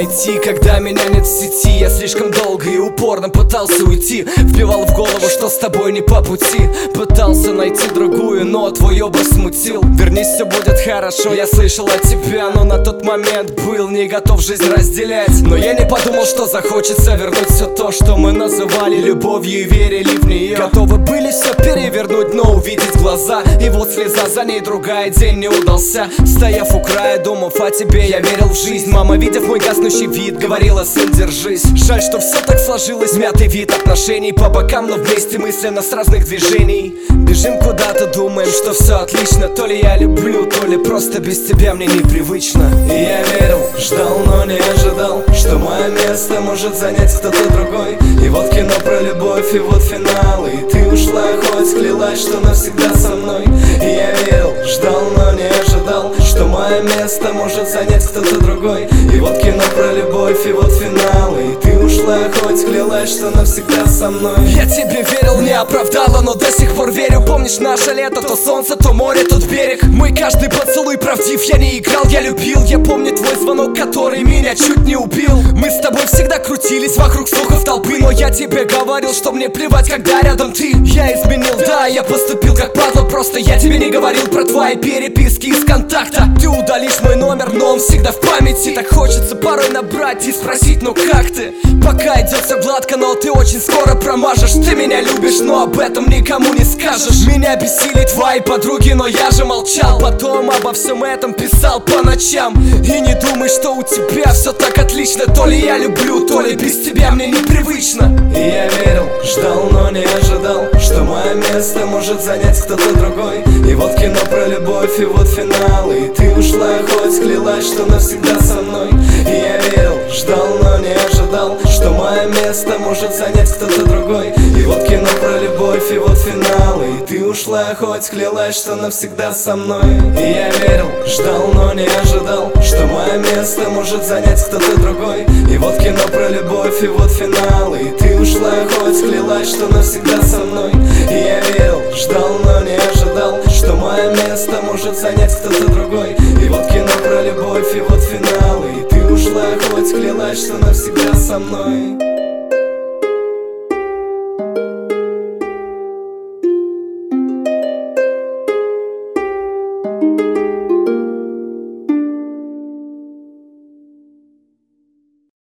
найти, когда меня нет в сети. Я слишком долго и упорно пытался уйти, вбивал в голову, что с тобой не по пути. Пытался найти другую, но твой образ смутил. Вернись, все будет хорошо, я слышал от тебя, но на тот момент был не готов жизнь разделять. Но я не подумал, что захочется вернуть все то, что мы называли любовью и верили в нее. Готовы были все перевернуть, но увидеть глаза. И вот слеза, за ней другая, день не удался. Стояв у края, думав о тебе, я верил в жизнь. Мама, видев мой гаснущий вид, говорила: сын, держись. Жаль, что все так сложилось, мятый вид отношений по бокам, но вместе мысленно с разных движений. Бежим куда-то, думаем, что все отлично. То ли я люблю, то ли просто без тебя мне непривычно. И я верил, ждал, но не ожидал, что мое место может занять кто-то другой. И вот кино про любовь, и вот финал. И ты ушла, хоть клялась, что навсегда со мной. И я верил, ждал, но не ожидал, что мое место может занять кто-то другой. И вот кино про любовь, и вот финал. И ты ушла, хоть клялась, что навсегда со мной. Я тебе верил, не оправдала, но до сих пор верю. Помнишь наше лето, то солнце, то море, тот берег. Мой каждый поцелуй правдив, я не играл, я любил. Я помню твой звонок, который меня чуть не убил. Мы с тобой всегда крутились вокруг слухов толпы, но я тебе говорил, что мне плевать, когда рядом ты. Я изменил, да, я поступил как падла, просто я тебе не говорил про твои переписки из контакта. Ты удалишь мой номер, но он всегда в памяти. Так хочется порой набрать и спросить: ну как ты? Пока идет все гладко, но ты очень скоро промажешь. Ты меня любишь, но об этом никому не скажешь. Меня бесили твои подруги, но я же молчал. Потом обо всем этом писал по ночам. И не думай, что у тебя все так отлично. То ли я люблю, то ли без тебя мне непривычно. И я верил, ждал, но не ожидал, что мое место может занять кто-то другой. И вот кино про любовь, и вот финал. И ты ушла, хоть клялась, что навсегда со мной. И я верил, ждал, но не ожидал, что мое место может занять кто-то другой. И вот кино про любовь, и вот финал. И ты ушла, хоть клялась, что навсегда со мной. И я верил, ждал, но не ожидал, что мое место может занять кто-то другой. И вот кино про любовь, и вот финал. И ты ушла, хоть клялась, что навсегда со мной. И я верил, ждал, но не ожидал, что мое место может занять кто-то другой. И вот кино про любовь, и вот финал. И ты ушла, хоть клялась, что навсегда со мной.